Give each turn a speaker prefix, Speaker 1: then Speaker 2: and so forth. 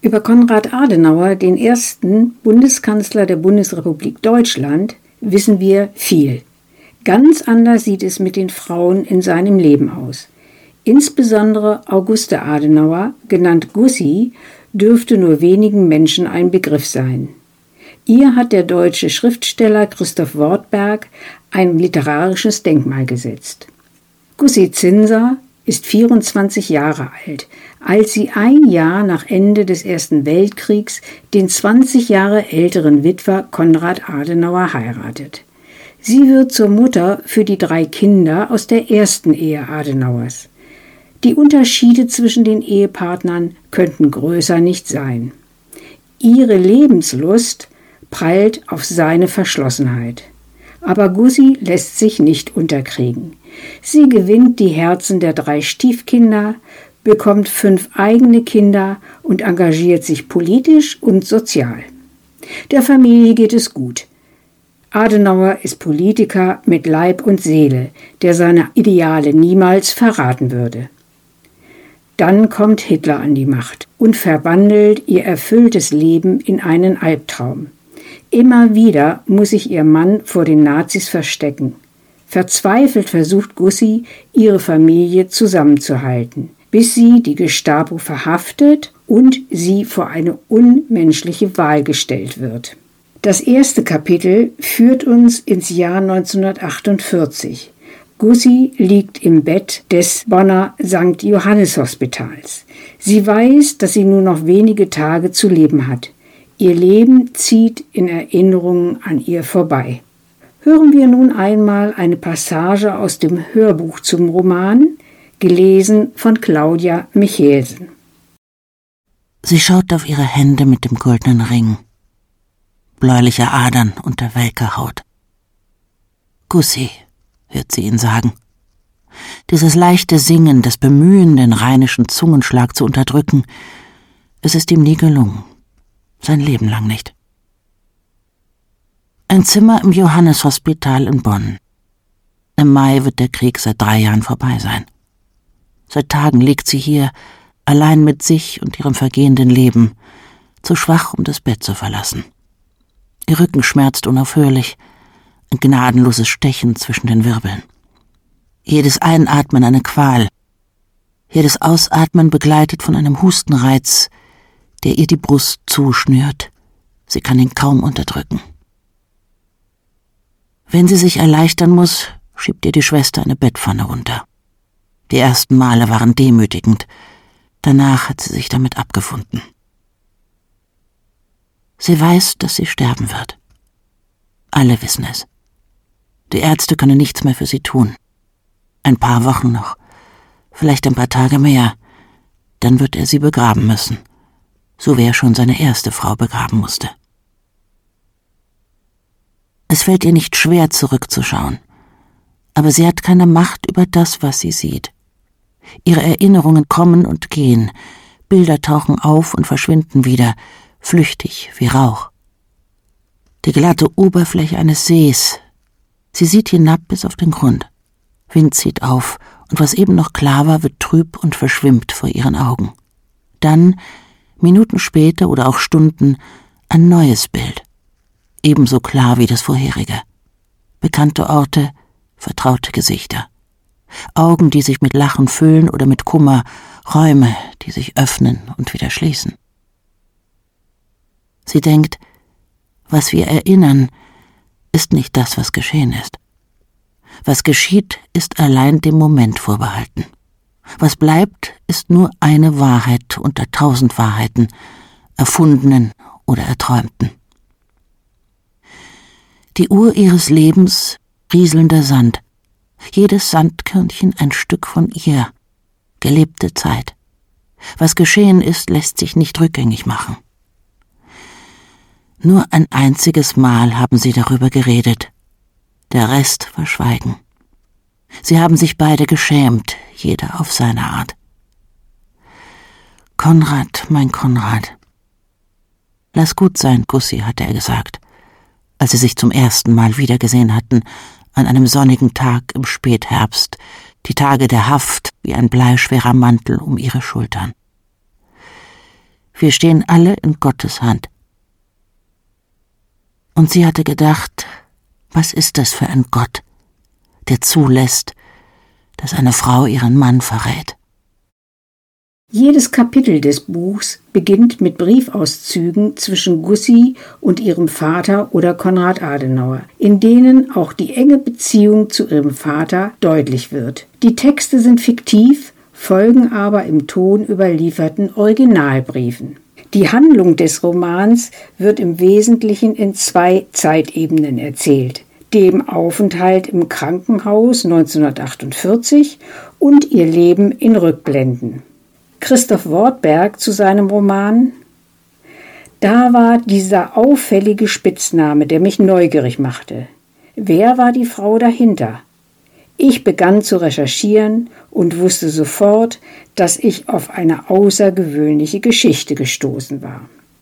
Speaker 1: Über Konrad Adenauer, den ersten Bundeskanzler der Bundesrepublik Deutschland, wissen wir viel. Ganz anders sieht es mit den Frauen in seinem Leben aus. Insbesondere Auguste Adenauer, genannt Gussi, dürfte nur wenigen Menschen ein Begriff sein. Ihr hat der deutsche Schriftsteller Christoph Wortberg ein literarisches Denkmal gesetzt. Gussi Zinser ist 24 Jahre alt, als sie ein Jahr nach Ende des Ersten Weltkriegs den 20 Jahre älteren Witwer Konrad Adenauer heiratet. Sie wird zur Mutter für die 3 Kinder aus der ersten Ehe Adenauers. Die Unterschiede zwischen den Ehepartnern könnten größer nicht sein. Ihre Lebenslust prallt auf seine Verschlossenheit. Aber Gussi lässt sich nicht unterkriegen. Sie gewinnt die Herzen der 3 Stiefkinder, bekommt 5 eigene Kinder und engagiert sich politisch und sozial. Der Familie geht es gut. Adenauer ist Politiker mit Leib und Seele, der seine Ideale niemals verraten würde. Dann kommt Hitler an die Macht und verwandelt ihr erfülltes Leben in einen Albtraum. Immer wieder muss sich ihr Mann vor den Nazis verstecken. Verzweifelt versucht Gussi, ihre Familie zusammenzuhalten, bis sie die Gestapo verhaftet und sie vor eine unmenschliche Wahl gestellt wird. Das erste Kapitel führt uns ins Jahr 1948. Gussi liegt im Bett des Bonner St. Johannes Hospitals. Sie weiß, dass sie nur noch wenige Tage zu leben hat. Ihr Leben zieht in Erinnerungen an ihr vorbei. Hören wir nun einmal eine Passage aus dem Hörbuch zum Roman, gelesen von Claudia Michelsen.
Speaker 2: Sie schaut auf ihre Hände mit dem goldenen Ring. Bläuliche Adern unter welker Haut. Gussi, hört sie ihn sagen. Dieses leichte Singen, das Bemühen, den rheinischen Zungenschlag zu unterdrücken, es ist ihm nie gelungen. Sein Leben lang nicht. Ein Zimmer im Johannes-Hospital in Bonn. Im Mai wird der Krieg seit 3 Jahren vorbei sein. Seit Tagen liegt sie hier, allein mit sich und ihrem vergehenden Leben, zu schwach, um das Bett zu verlassen. Ihr Rücken schmerzt unaufhörlich, ein gnadenloses Stechen zwischen den Wirbeln. Jedes Einatmen eine Qual, jedes Ausatmen begleitet von einem Hustenreiz, der ihr die Brust zuschnürt. Sie kann ihn kaum unterdrücken. Wenn sie sich erleichtern muss, schiebt ihr die Schwester eine Bettpfanne runter. Die ersten Male waren demütigend, danach hat sie sich damit abgefunden. Sie weiß, dass sie sterben wird. Alle wissen es. Die Ärzte können nichts mehr für sie tun. Ein paar Wochen noch, vielleicht ein paar Tage mehr, dann wird er sie begraben müssen, so wie er schon seine erste Frau begraben musste. Es fällt ihr nicht schwer, zurückzuschauen, aber sie hat keine Macht über das, was sie sieht. Ihre Erinnerungen kommen und gehen, Bilder tauchen auf und verschwinden wieder, flüchtig wie Rauch. Die glatte Oberfläche eines Sees. Sie sieht hinab bis auf den Grund. Wind zieht auf, und was eben noch klar war, wird trüb und verschwimmt vor ihren Augen. Dann, Minuten später oder auch Stunden, ein neues Bild. Ebenso klar wie das vorherige. Bekannte Orte, vertraute Gesichter. Augen, die sich mit Lachen füllen oder mit Kummer, Räume, die sich öffnen und wieder schließen. Sie denkt, was wir erinnern, ist nicht das, was geschehen ist. Was geschieht, ist allein dem Moment vorbehalten. Was bleibt, ist nur eine Wahrheit unter 1000 Wahrheiten, erfundenen oder erträumten. Die Uhr ihres Lebens, rieselnder Sand, jedes Sandkörnchen ein Stück von ihr, gelebte Zeit. Was geschehen ist, lässt sich nicht rückgängig machen. Nur ein einziges Mal haben sie darüber geredet, der Rest war Schweigen. Sie haben sich beide geschämt, jeder auf seine Art. »Konrad, mein Konrad. Lass gut sein, Gussi«, hatte er gesagt, als sie sich zum ersten Mal wiedergesehen hatten, an einem sonnigen Tag im Spätherbst, die Tage der Haft wie ein bleischwerer Mantel um ihre Schultern. Wir stehen alle in Gottes Hand. Und sie hatte gedacht, was ist das für ein Gott, der zulässt, dass eine Frau ihren Mann verrät?
Speaker 1: Jedes Kapitel des Buchs beginnt mit Briefauszügen zwischen Gussie und ihrem Vater oder Konrad Adenauer, in denen auch die enge Beziehung zu ihrem Vater deutlich wird. Die Texte sind fiktiv, folgen aber im Ton überlieferten Originalbriefen. Die Handlung des Romans wird im Wesentlichen in 2 Zeitebenen erzählt: dem Aufenthalt im Krankenhaus 1948 und ihr Leben in Rückblenden. Christoph Wortberg zu seinem Roman: Da war dieser auffällige Spitzname, der mich neugierig machte. Wer war die Frau dahinter? Ich begann zu recherchieren und wusste sofort, dass ich auf eine außergewöhnliche Geschichte gestoßen war.